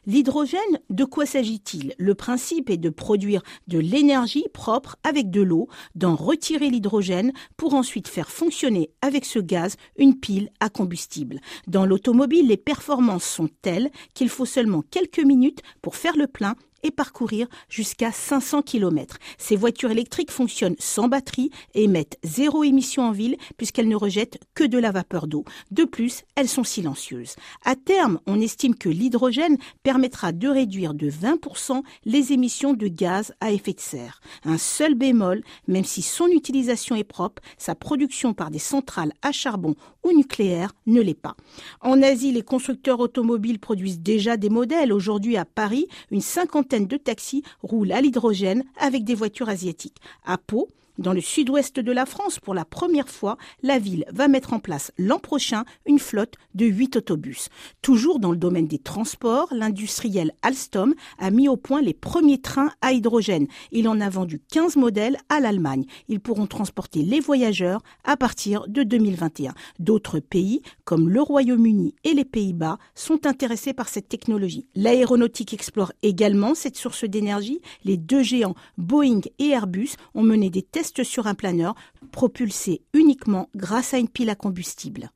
L'hydrogène, de quoi s'agit-il? Le principe est de produire de l'énergie propre avec de l'eau, d'en retirer l'hydrogène pour ensuite faire fonctionner avec ce gaz une pile à combustible. Dans l'automobile, les performances sont telles qu'il faut seulement quelques minutes pour faire le plein et parcourir jusqu'à 500 km. Ces voitures électriques fonctionnent sans batterie et émettent zéro émission en ville puisqu'elles ne rejettent que de la vapeur d'eau. De plus, elles sont silencieuses. À terme, on estime que l'hydrogène permettra de réduire de 20% les émissions de gaz à effet de serre. Un seul bémol, même si son utilisation est propre, sa production par des centrales à charbon ou nucléaire ne l'est pas. En Asie, les constructeurs automobiles produisent déjà des modèles. Aujourd'hui, à Paris, une cinquantaine de taxis roulent à l'hydrogène avec des voitures asiatiques. À Pau, dans le sud-ouest de la France, pour la première fois, la ville va mettre en place l'an prochain une flotte de 8 autobus. Toujours dans le domaine des transports, l'industriel Alstom a mis au point les premiers trains à hydrogène. Il en a vendu 15 modèles à l'Allemagne. Ils pourront transporter les voyageurs à partir de 2021. D'autres pays, comme le Royaume-Uni et les Pays-Bas, sont intéressés par cette technologie. L'aéronautique explore également cette source d'énergie. Les deux géants Boeing et Airbus ont mené des tests sur un planeur propulsé uniquement grâce à une pile à combustible.